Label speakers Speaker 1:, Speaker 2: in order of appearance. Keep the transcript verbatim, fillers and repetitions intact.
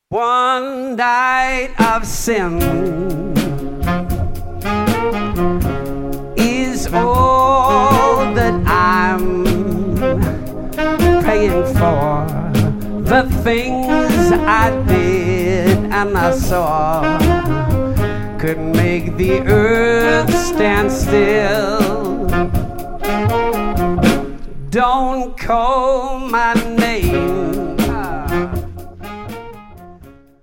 Speaker 1: One night of sin is all that I'm praying for. The things I did and I saw could make the earth stand still. Don't call my